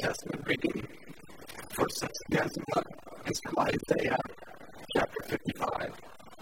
Testament reading for September is from Isaiah chapter 55.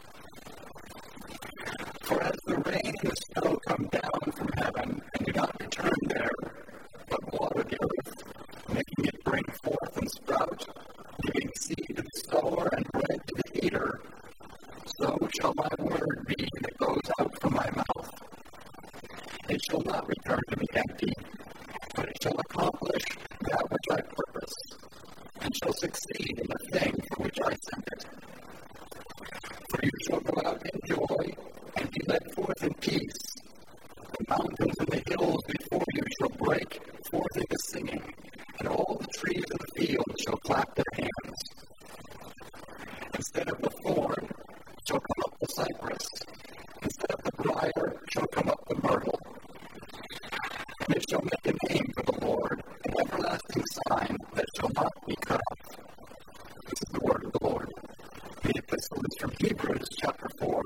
For as the rain and the snow come down from heaven and do not return there, but water the earth, making it bring forth and sprout, giving seed to the sower and bread to the eater, so shall my word be that goes out from my mouth. It shall not return to me empty, but it shall accomplish that which I purpose, and shall succeed in the thing for which I sent it. For you shall go out in joy, and be led forth in peace. The mountains and the hills before you shall break forth into singing, and all the trees of the field shall clap their hands. Instead of the thorn shall come up the cypress, instead of the briar shall come up the myrtle. And it shall make a name for the Lord, an everlasting sign that shall not be cut off. This is the word of the Lord. The epistle is from Hebrews chapter 4.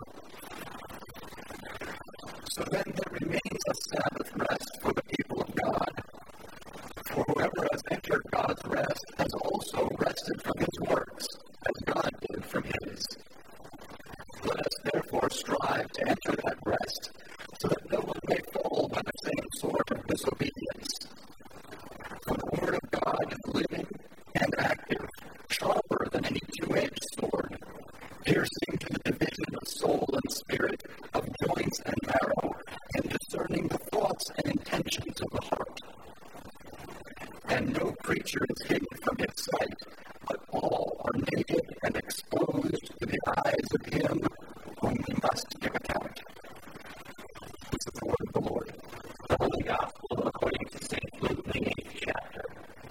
So then there remains a Sabbath rest for the people of God. For whoever has entered God's rest has also rested from his works, as God did from his. Let us therefore strive to enter that rest, so that no one may fall by the same sort of disobedience. For the word of God is living and active, sharper than any two-edged sword, piercing to the division of soul and spirit, of joints and marrow, and discerning the thoughts and intentions of the heart. And no creature is hidden from his sight, but all are naked and exposed to the eyes of him whom we must give account. This is the word of the Lord. The Holy Gospel according to St. Luke, the 8th chapter.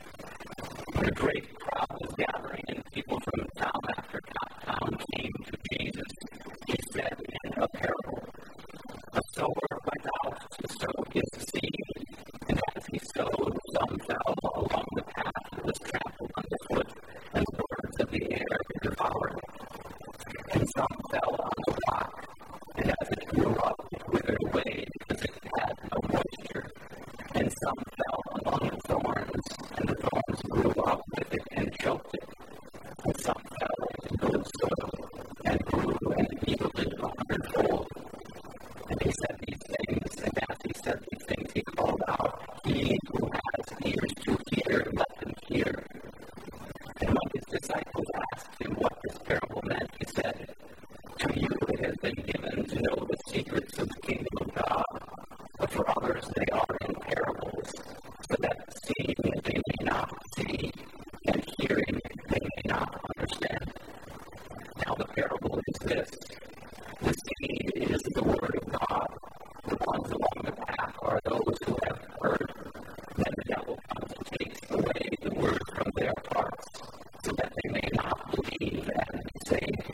When a great crowd was gathering and people from town after town came to Jesus, he said in a parable, a sower went out to sow his seed, and as he sowed, some fell along the path that was trampled underfoot, and the birds of the air devoured it. And some fell on the rock, and as it grew up, it withered away because it had no moisture. And some fell among the thorns, and the thorns grew up with it and choked it. And some fell into good soil, and grew and yielded 100-fold. And he said these things, and as he said these things, he called out, he who has ears to hear, let him hear. And when his disciples asked him what this parable meant, he said, to you it has been given to know the secrets of the kingdom of God, but for others they are in parables, so that seeing they may not see, and hearing they may not understand. Now the parable is this. The seed is the word of God. The ones along the path are those who have heard. Then the devil comes and takes away the word from their hearts, so that they may not believe and be saved.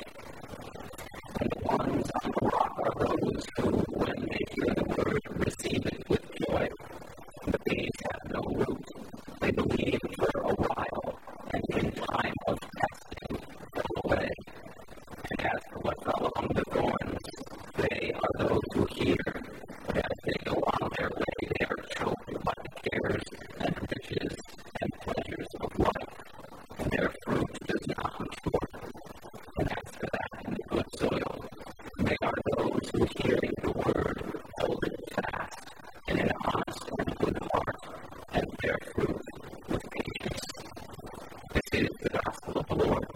And the ones on the rock are those who, when they hear the word, receive it with joy. But these have no root. They believe for a while, and in time of testing, fall away. And as for what fell among the thorns, they are those who hear, but as they go on their way, they are choked by the cares and riches and pleasures of life, and their fruit does not mature. And as for that in the good soil, they are those who, hearing the word, hold it fast in an honest and good heart, and bear fruit with patience. This is the gospel of the Lord.